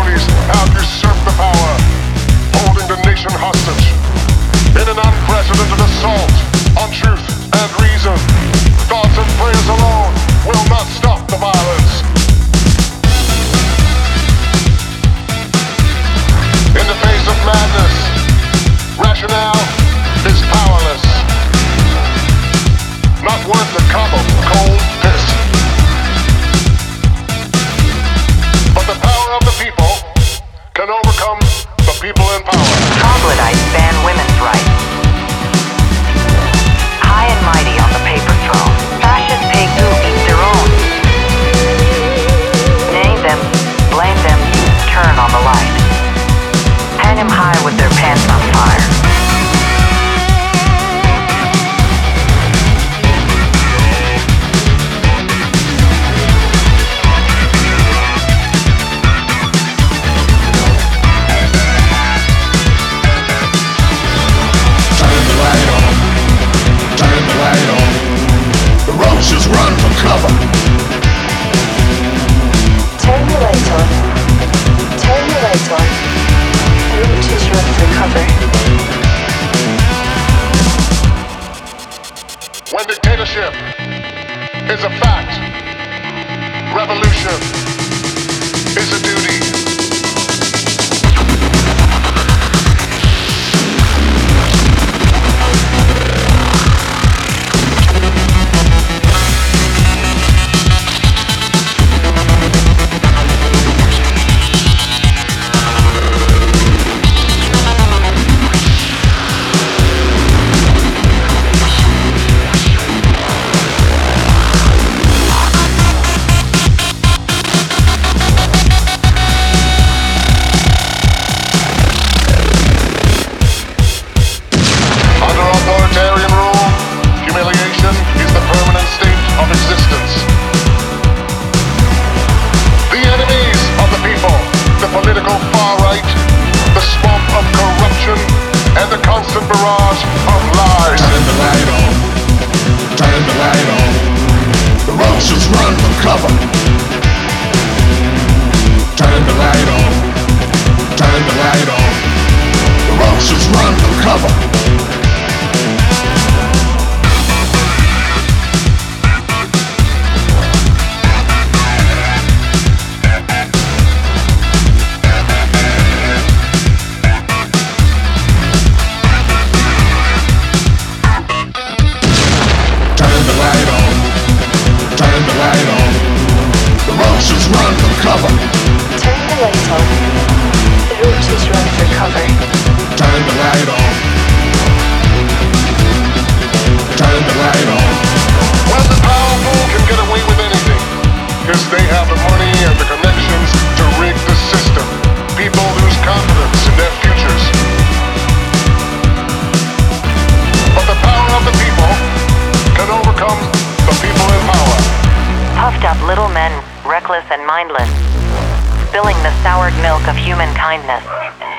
cronies have usurped the power, holding the nation hostage in an unprecedented assault on truth and reason. Thoughts and prayers alone will not stop the violence. In the face of madness, rationale is powerless. Not worth the cup of cold piss. But the power of the people can overcome the people in power. Troglodytes ban women's rights. High and mighty on the paper throne. Fascist pig who eat their own. Name them, blame them, turn on the light. Hang them high with their pants on fire. Roaches run for cover. Turn the light on. Turn the light on. Roaches run for cover. When dictatorship is a fact, revolution is a duty. And the constant barrage of lies. Turn the light on. Turn the light on. The roaches run for cover. Turn the light on. Turn the light on. The roaches run for cover. Run for cover. Turn the light on. The roaches run for cover. Turn the light on. Turn the light on. Well, the powerful can get away with anything, because they have the money and the connections to rig the system. People lose confidence in their futures. But the power of the people can overcome the people in power. Puffed up little men, reckless and mindless, spilling the soured milk of human kindness.